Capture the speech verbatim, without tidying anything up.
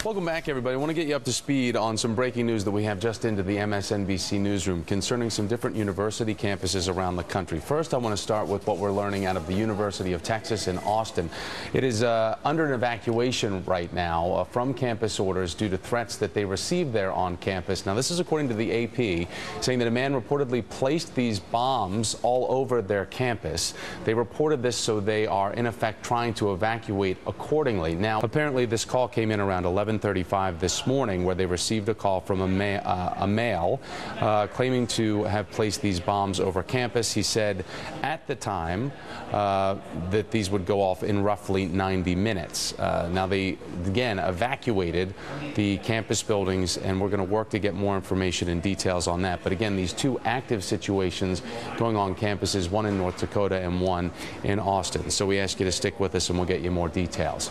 Welcome back, everybody. I want to get you up to speed on some breaking news that we have just into the M S N B C newsroom concerning some different university campuses around the country. First, I want to start with what we're learning out of the University of Texas in Austin. It is uh, under an evacuation right now uh, from campus orders due to threats that they received there on campus. Now, this is according to the A P, saying that a man reportedly placed these bombs all over their campus. They reported this, so they are, in effect, trying to evacuate accordingly. Now, apparently, this call came in around eleven thirty-five this morning, where they received a call from a, ma uh, a male uh, claiming to have placed these bombs over campus. He said at the time uh, that these would go off in roughly ninety minutes. Uh, now, they, again, evacuated the campus buildings, and we're going to work to get more information and details on that. But again, these two active situations going on campuses, one in North Dakota and one in Austin. So we ask you to stick with us, and we'll get you more details.